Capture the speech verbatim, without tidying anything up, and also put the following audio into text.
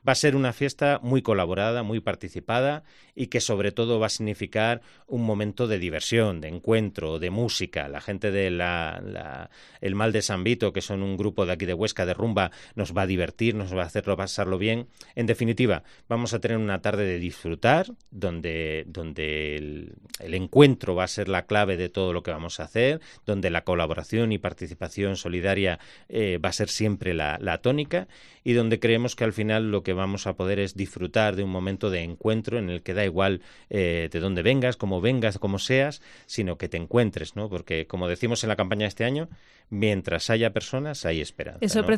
va a ser una fiesta muy colaborada, muy participada y que sobre todo va a significar un momento de diversión, de encuentro, de música. La gente de la, la, el Mal de San Vito, que son un grupo de aquí de Huesca de rumba, nos va a divertir, nos va a hacerlo pasarlo bien. En definitiva, vamos a tener una tarde de disfrutar, donde, donde el, el encuentro va a ser la clave de todo lo que vamos a hacer, donde la colaboración y participación solidaria eh, va a ser siempre la, la tónica, y donde creemos que al final lo que vamos a poder es disfrutar de un momento de encuentro en el que da igual eh, de dónde vengas, cómo vengas, cómo seas, sino que te encuentres, ¿no? Porque, como decimos en la campaña de este año, mientras haya personas, hay esperanza, Eso ¿no?